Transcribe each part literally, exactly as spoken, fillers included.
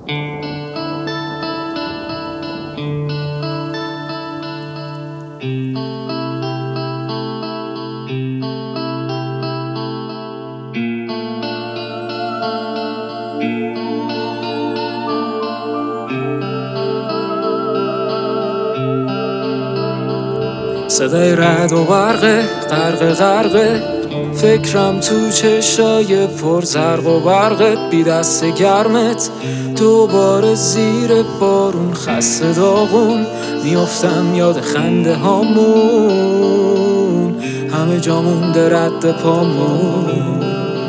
صدای رعد و برقه غرق غرقه فکرم تو چشای پر زرق و برقت، بی دست گرمت دوباره زیر بارون خسته داغون میافتم یاد خنده هامون، همه جا مونده رد پامون.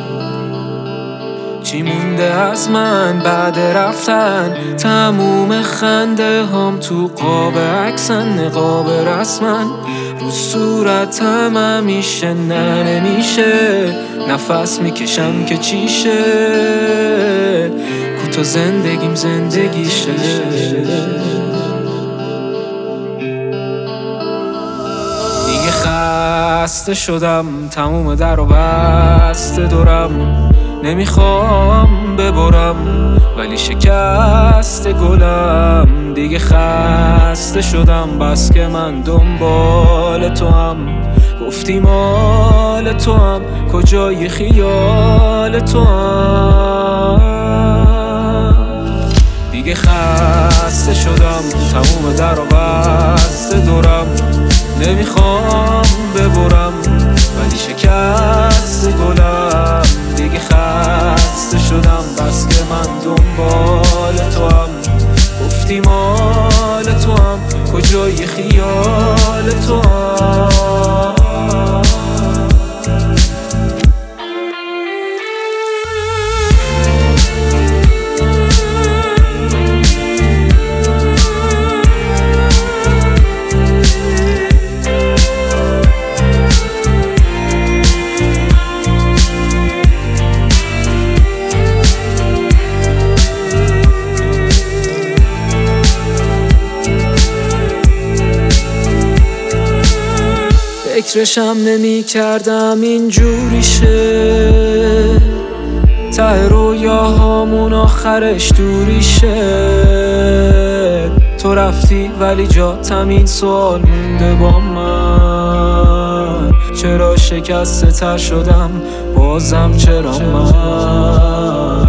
چی مونده از من بعد رفتن؟ تموم خنده هام تو قاب عکسن، نقاب رسمن رو صورتم همیشه. نه نمیشه نفس میکشم که چیشه، کوتا زندگیم زندگیشه. دیگه خسته شدم، تموم در و بسته دورم، نمیخوام ببرم ولی شکست گلم. دیگه خسته شدم بس که من دنبال تو هم، گفتی مال تو هم، کجای خیال تو هم. دیگه خسته شدم، تموم در و بسته دورم، نمیخوام ببرم ولی شکست گلم. دیگه خسته شدم بس که من دنبال تو هم، گفتی مال تو هم، کجای خیال تو هم. فکرشم نمی کردم اینجوری شه، ته رویاهامون آخرش دوری شه. تو رفتی ولی جاتم این سوال مونده با من، چرا شکسته تر شدم بازم چرا من؟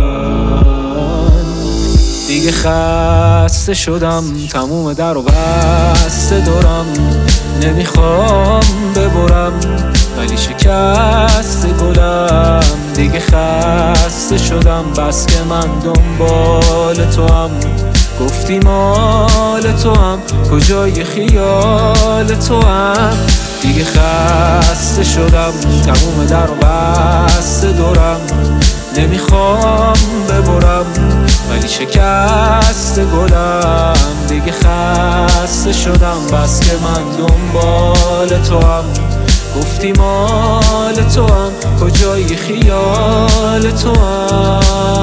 دیگه خسته شدم، تموم در و بسته دورم، نمیخوام ببرم ولی شکست گلم. دیگه خسته شدم بس که من دنبال تو هم، گفتی مال تو هم، کجای خیال تو هم. دیگه خسته شدم، تموم در و بسته دورم، نمیخوام ببرم ولی شکست گلم. دیگه خسته شدم بس که من دنبال تو هم، گفتی مال تو هم، کجای خیال تو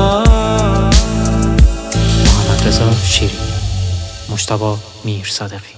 هم. محمد رضا شیری، مجتبی میرصادقی.